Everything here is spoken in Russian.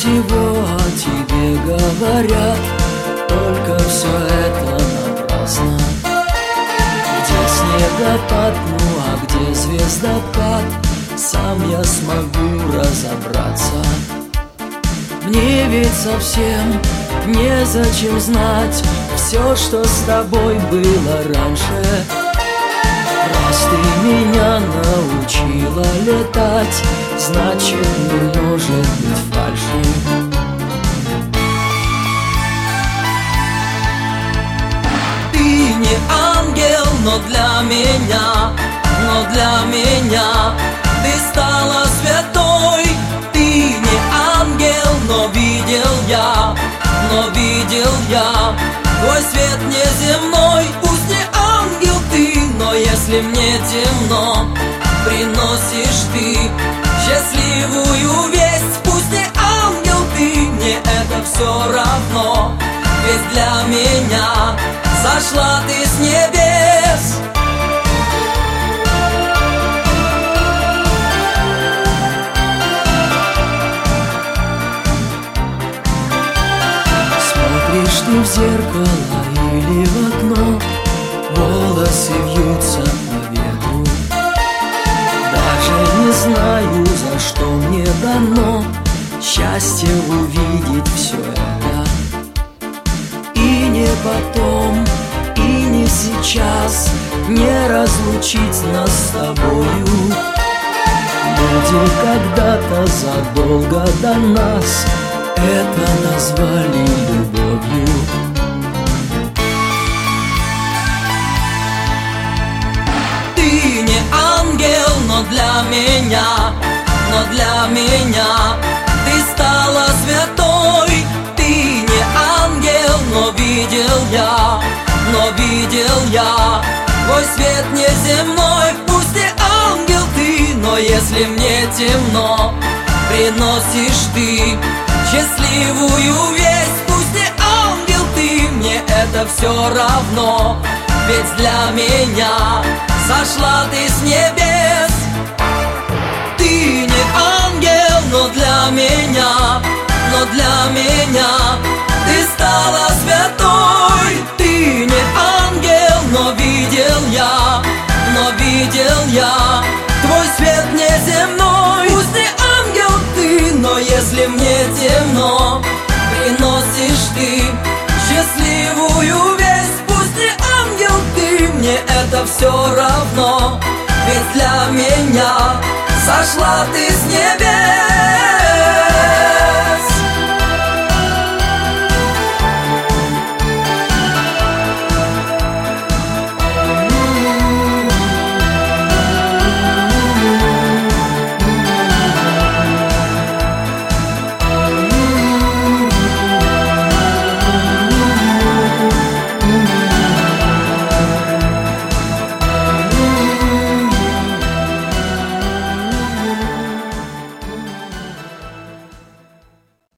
всего о тебе говорят, только все это напрасно. Где снегопад, ну а где звездопад, сам я смогу разобраться. Мне ведь совсем незачем знать все, что с тобой было раньше. Раз ты меня научила летать, значит, не может быть фальши. Ты не ангел, но для меня ты стала святой. Ты не ангел, но видел я твой свет неземной. Пусть не ангел ты, но если мне темно, приносишь ты счастливую весть. Пусть не ангел ты, мне это все равно, ведь для меня сошла ты с небес. Смотришь ты в зеркало или в окно, волосы вьются по ветру. Даже не знаю, за что мне дано счастье увидеть все это. И не потом, и не сейчас не разлучить нас с тобою. Люди когда-то задолго до нас это назвали любовью. Ты не ангел, но для меня ты стала святой. Ты не ангел, но видел я твой свет неземной. Пусть не ангел ты, но если мне темно, приносишь ты счастливую весть. Пусть не ангел ты, мне это все равно, ведь для меня сошла ты с небес. Ты не ангел, но для меня ты стала святой. Ты не ангел, но видел я твой свет неземной. Пусть не ангел ты, но если мне темно, приносишь ты счастливую весть. Пусть не ангел ты, мне это все равно, ведь для меня сошла ты с небес.